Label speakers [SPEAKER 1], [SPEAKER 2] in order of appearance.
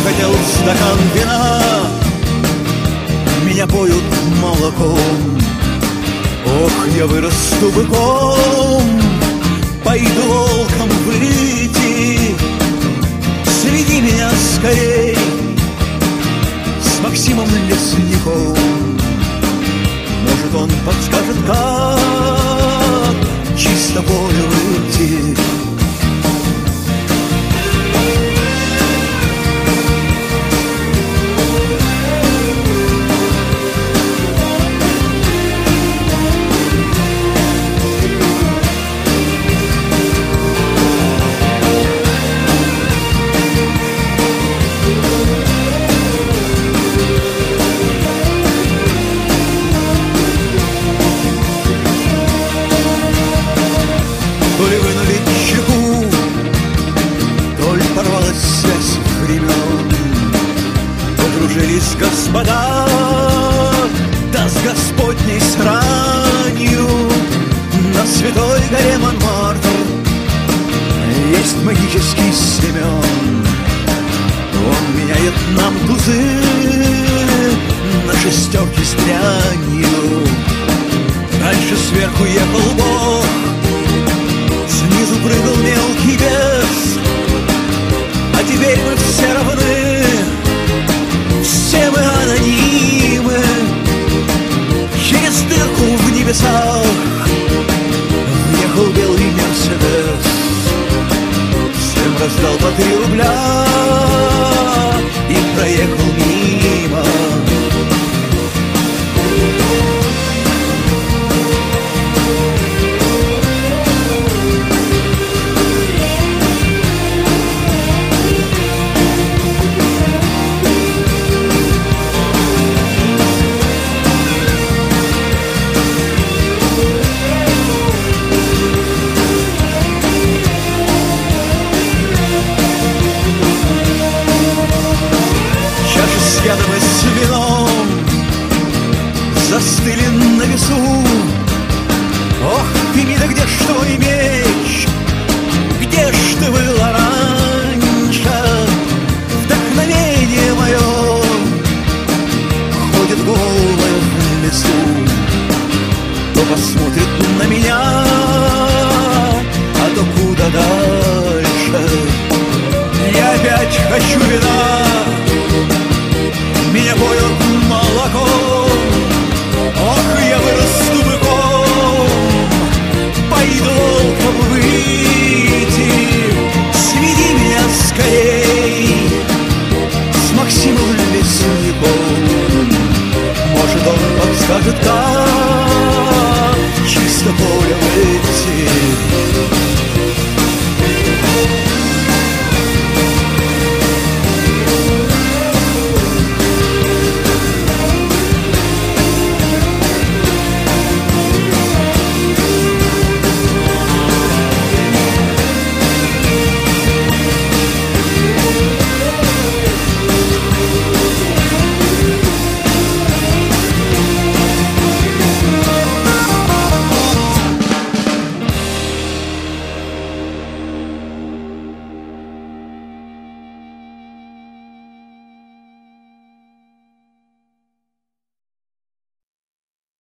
[SPEAKER 1] захотел стакан вина, меня поют молоком. Ох, я вырасту быком, пойду волком выйти. Сведи меня скорей с Максимом Лесником. Может, он подскажет, как чисто поле выйти. То ли вынули чеку, то ли порвалась связь времен. Подружились господа, да с Господней сранью. На святой горе Монмартр есть магический Семен. Он меняет нам тузы на шестерки с дрянью. Дальше сверху ехал Бог, снизу прыгал мелкий бес. А теперь мы все равны, все мы анонимы. Через дырку в небесах въехал белый Мерседес. Всем раздал по 3 рубля и проехал мимо. С ядом и с вином застыли на весу. Ох, Фемида, где ж твой меч? Где ж ты была раньше? Вдохновение мое ходит голое в лесу. То посмотрит на меня, а то куда дальше. Я опять хочу вина.